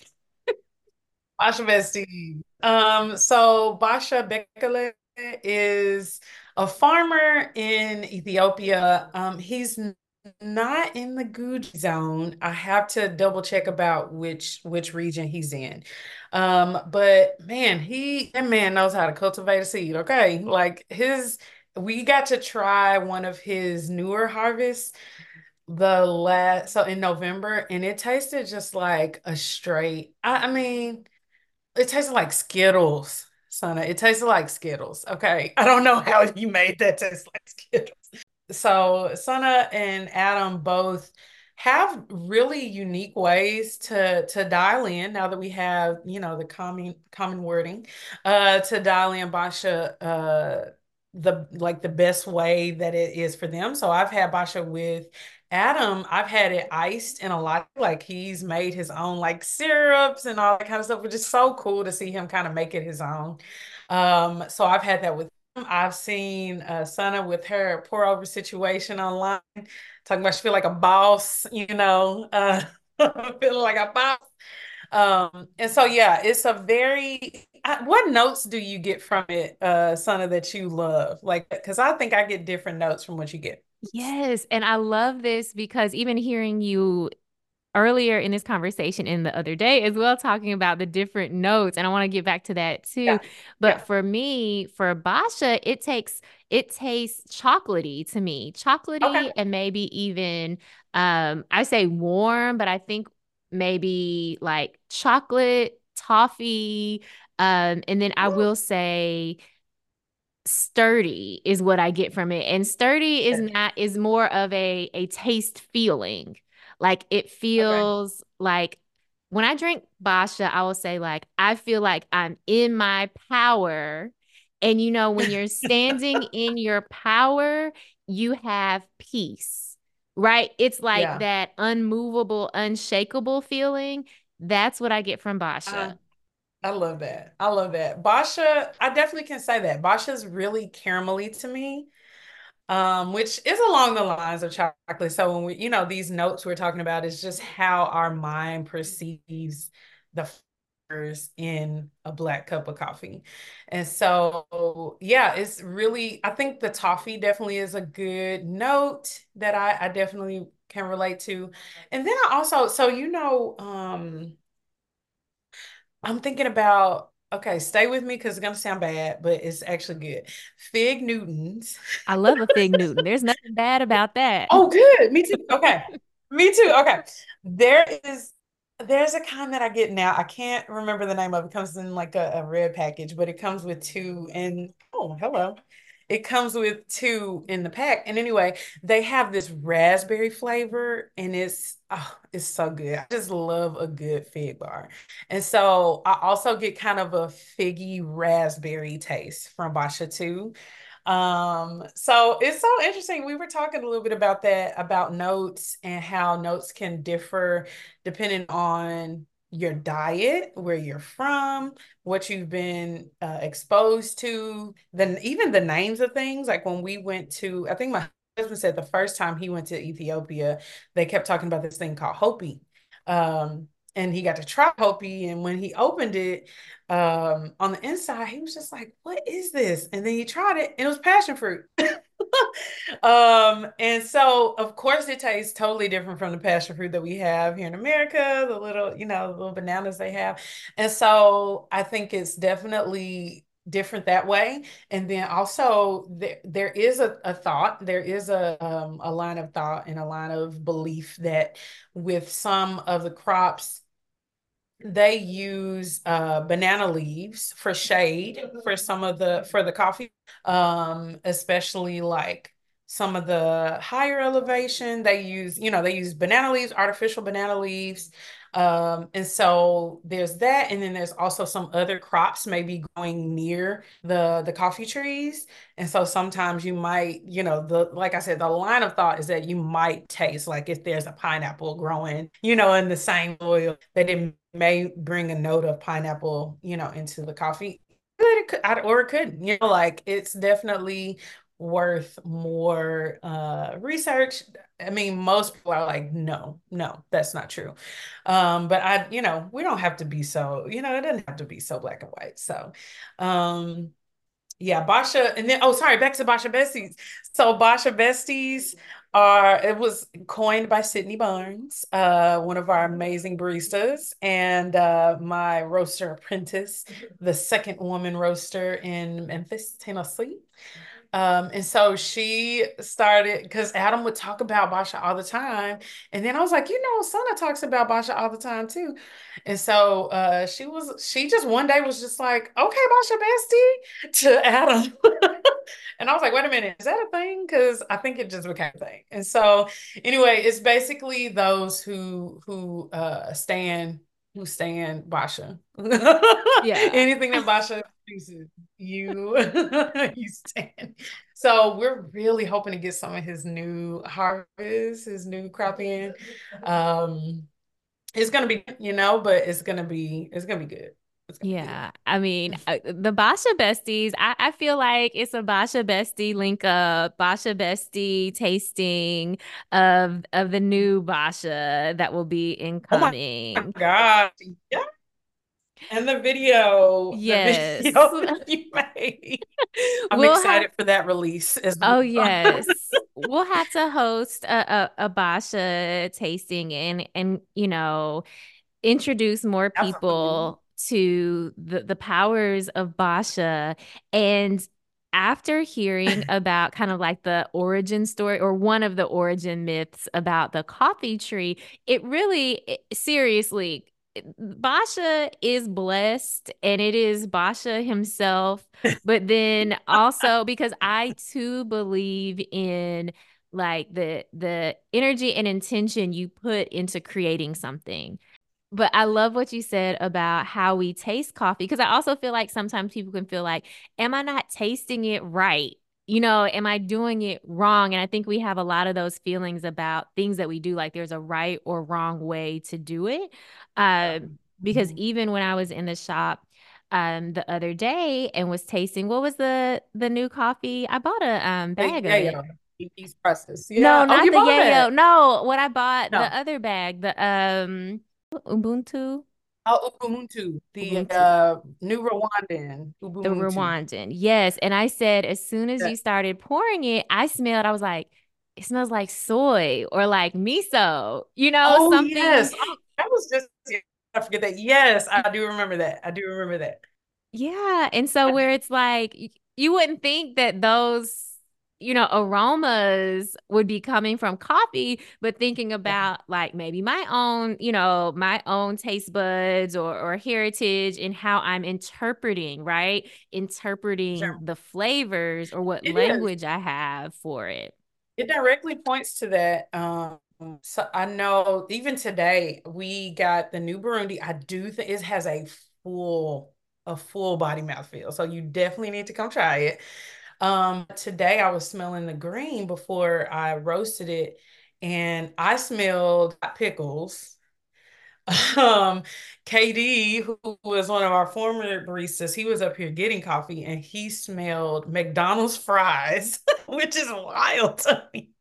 Basha Bestie. Um, so Basha Bekele is a farmer in Ethiopia. Um, he's n- not in the Guji zone. I have to double check about which which region he's in. Um, but man, he that man knows how to cultivate a seed. Okay, like his we got to try one of his newer harvests the last so in November, and it tasted just like a straight. I, I mean. It tasted like Skittles, Sana. It tasted like Skittles. Okay. I don't know how you made that taste like Skittles. So Sana and Adam both have really unique ways to to dial in now that we have, you know, the common common wording, uh, to dial in Basha uh the like the best way that it is for them. So I've had Basha with Adam, I've had it iced in a lot, like he's made his own like syrups and all that kind of stuff, which is so cool to see him kind of make it his own. Um, so I've had that with I've seen uh, Sana with her pour over situation online, talking about she feel like a boss, you know, uh, feeling like a boss. Um, and so yeah, it's a very. I, what notes do you get from it, uh, Sana, that you love? Like, because I think I get different notes from what you get. Yes, and I love this because even hearing you earlier in this conversation in the other day as well, talking about the different notes, and I want to get back to that too. Yeah, But yeah. for me, for Basha, it takes it tastes chocolatey to me, Okay. chocolatey, and maybe even um I say warm, but I think maybe like chocolate, toffee, um, and then I will say sturdy is what I get from it. And sturdy is Ooh, not is more of a a taste feeling. Like it okay. feels like when I drink Basha, I will say like I feel like I'm in my power. And you know, when you're standing in your power, you have peace. Right? It's like Yeah. that unmovable, unshakable feeling. That's what I get from Uh, Basha. I love that. I love that. Basha, I definitely can say that. Basha's really caramelly to me, um, which is along the lines of chocolate. So when we, you know, these notes we're talking about is just how our mind perceives the flavors in a black cup of coffee. And so, yeah, it's really, I think the toffee definitely is a good note that I, I definitely can relate to. And then I also, so you know, um, I'm thinking about, okay, stay with me because it's gonna sound bad, but it's actually good. Fig Newtons. I love a fig Newton. There's nothing bad about that. Oh, good. Me too. Okay. Me too. Okay. There is there's a kind that I get now. I can't remember the name of it. It comes in like a, a red package, but it comes with two and oh, hello. It comes with two in the pack. And anyway, they have this raspberry flavor and it's oh, it's so good. I just love a good fig bar. And so I also get kind of a figgy raspberry taste from Basha too. Um, so it's so interesting. We were talking a little bit about that, about notes and how notes can differ depending on your diet, where you're from, what you've been uh, exposed to, then even the names of things. Like when we went to, I think my husband said the first time he went to Ethiopia, they kept talking about this thing called Hopi. Um, and he got to try Hopi, and when he opened it, um, on the inside, he was just like, "What is this?" And then he tried it, and it was passion fruit. Um, and so of course it tastes totally different from the passion fruit that we have here in America, the little, you know, the little bananas they have. And so I think it's definitely different that way. And then also there there is a, a thought, there is a um, a line of thought and a line of belief that with some of the crops they use uh, banana leaves for shade for some of the for the coffee, um, especially like some of the higher elevation. They use, you know, they use banana leaves, artificial banana leaves. Um, and so there's that, and then there's also some other crops maybe growing near the the coffee trees. And so sometimes you might, you know, the like I said, the line of thought is that you might taste like if there's a pineapple growing, you know, in the same soil, that it may bring a note of pineapple, you know, into the coffee. It could, or it couldn't, you know, like it's definitely worth more uh research. I mean, most people are like, no, no, that's not true. Um, but I, you know, we don't have to be so, you know, it doesn't have to be so black and white. So, um, yeah, Basha, and then oh, sorry, back to Basha Besties. So Basha Besties are it was coined by Sydney Barnes, uh, one of our amazing baristas, and uh, my roaster apprentice, the second woman roaster in Memphis, Tennessee. Um, and so she started because Adam would talk about Basha all the time. And then I was like, you know, Sana talks about Basha all the time too. And so uh she was she just one day was just like, okay, Basha bestie to Adam. And I was like, wait a minute, is that a thing? Because I think it just became a thing. And so anyway, it's basically those who who uh stand who stand Basha. Yeah. Anything that Basha produces, you you stand. So we're really hoping to get some of his new harvest, his new crop in. Um, it's gonna be, you know, but it's gonna be it's gonna be good. It's gonna be Yeah, I mean, uh, the Basha Besties, I, I feel like it's a Basha Bestie link up, Basha Bestie tasting of of the new Basha that will be Oh my incoming. God. Yeah. And the video, the Yes. video that you made. I'm We'll have excited for that release as Oh, well. yes. we'll have to host a, a, a Basha tasting and and you know introduce more Absolutely. people to the, the powers of Basha. And after hearing about kind of like the origin story or one of the origin myths about the coffee tree, it really, it, seriously, Basha is blessed and it is Basha himself. But then also because I too believe in like the the energy and intention you put into creating something. But I love what you said about how we taste coffee because I also feel like sometimes people can feel like, am I not tasting it right? You know, am I doing it wrong? And I think we have a lot of those feelings about things that we do, like there's a right or wrong way to do it. Uh, because Mhm. even when I was in the shop um the other day and was tasting, what was the the new coffee? I bought a um The bag of it. yayo, Kiki's Presses. No, Yeah. Oh, not you the bought yayo. that? No, what I bought, the No. other bag, the um Ubuntu. Oh, Ubuntu, the Ubuntu. uh, new Rwandan The Ubuntu. Rwandan. Yes. And I said, as soon as Yeah. you started pouring it, I smelled, I was like, it smells like soy or like miso, you know, Oh, something. yes. Oh, that was just, yeah, I forget that. Yes, I do remember that. I do remember that. Yeah. And so I where it's like y- you wouldn't think that those, you know, aromas would be coming from coffee, but thinking do. about like maybe my own, you know, my own taste buds or or heritage and how I'm interpreting, right? Sure. Interpreting the flavors or what It is. language I have for it. It directly points to that. Um, so I know even today we got the new Burundi. I do think it has a full, a full body mouthfeel. So you definitely need to come try it. Um, today I was smelling the green before I roasted it, and I smelled pickles. Um, K D, who was one of our former baristas, he was up here getting coffee and he smelled McDonald's fries, which is wild to me.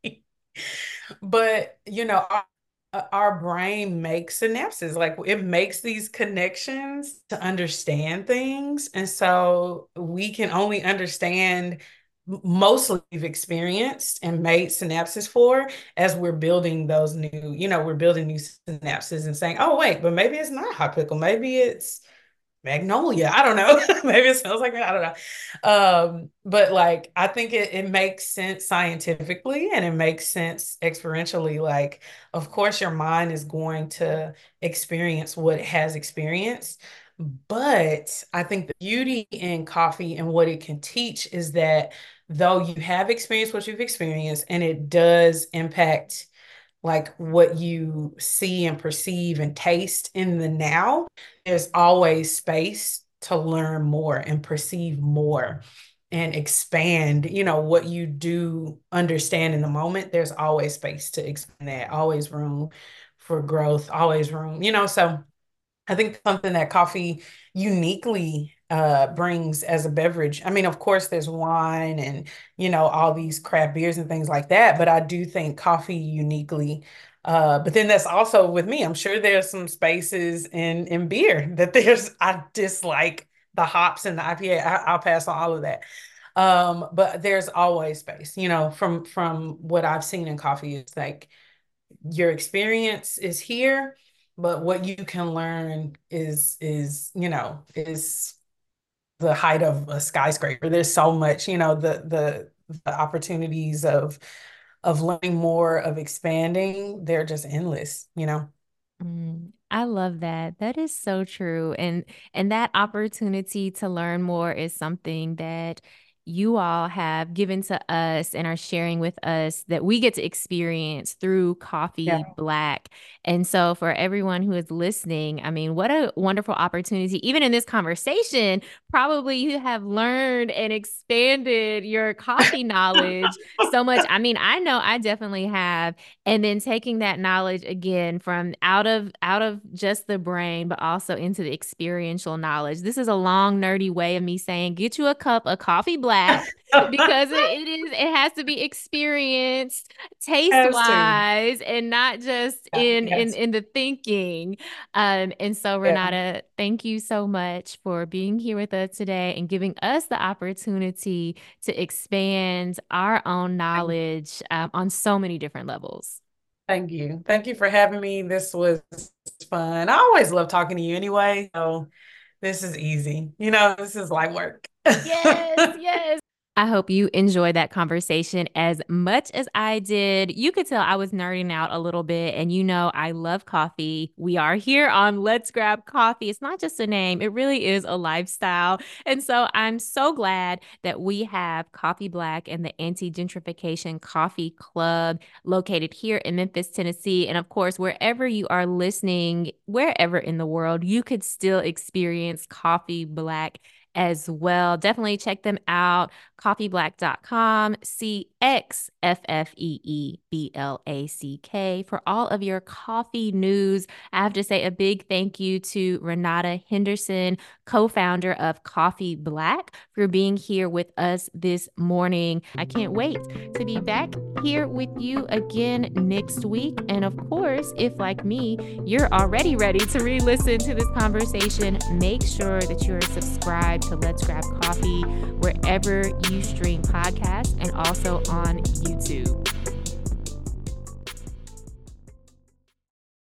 But, you know, our, our brain makes synapses, like it makes these connections to understand things. And so we can only understand mostly we've experienced and made synapses for as we're building those new, you know, we're building new synapses and saying, oh, wait, but maybe it's not hot pickle. Maybe it's magnolia. I don't know. Maybe it smells like that. I don't know. Um, but like I think it, it makes sense scientifically and it makes sense experientially. Like, of course, your mind is going to experience what it has experienced. But I think the beauty in coffee and what it can teach is that though you have experienced what you've experienced and it does impact like what you see and perceive and taste in the now, there's always space to learn more and perceive more and expand, you know, what you do understand in the moment. There's always space to expand that, always room for growth, always room, you know, so I think something that coffee uniquely uh, brings as a beverage. I mean, of course, there's wine and, you know, all these craft beers and things like that, but I do think coffee uniquely. Uh, but then that's also with me. I'm sure there's some spaces in in beer that there's I dislike the hops and the I P A. I, I'll pass on all of that. Um, but there's always space, you know, from from what I've seen in coffee, it's like your experience is here, but what you can learn is is you know is the height of a skyscraper. There's so much, you know, the the, the opportunities of of learning more, of expanding, they're just endless, you know. Mm, I love that. That is so true. And and that opportunity to learn more is something that you all have given to us and are sharing with us that we get to experience through Coffee Yeah. Black. And so for everyone who is listening, I mean, what a wonderful opportunity. Even in this conversation, probably you have learned and expanded your coffee knowledge so much. I mean, I know I definitely have, and then taking that knowledge again from out of out of just the brain but also into the experiential knowledge. This is a long nerdy way of me saying get you a cup of coffee black Black because it, it is it has to be experienced taste Has to. wise and not just in in Yes. in the thinking. Um, and so Yeah. Renata, thank you so much for being here with us today and giving us the opportunity to expand our own knowledge um, on so many different levels. Thank you. Thank you for having me. This was fun. I always love talking to you anyway. So this is easy. You know, this is light work. Yes, yes. I hope you enjoyed that conversation as much as I did. You could tell I was nerding out a little bit, and you know, I love coffee. We are here on Let's Grab Coffee. It's not just a name, it really is a lifestyle. And so I'm so glad that we have Coffee Black and the Anti-Gentrification Coffee Club located here in Memphis, Tennessee. And of course, wherever you are listening, wherever in the world, you could still experience Coffee Black as well. Definitely check them out. coffee black dot com, C X F F E E B L A C K, for all of your coffee news. I have to say a big thank you to Renata Henderson, co-founder of Coffee Black, for being here with us this morning. I can't wait to be back here with you again next week. And of course, if like me, you're already ready to re-listen to this conversation, make sure that you're subscribed to Let's Grab Coffee wherever you stream podcasts and also on YouTube.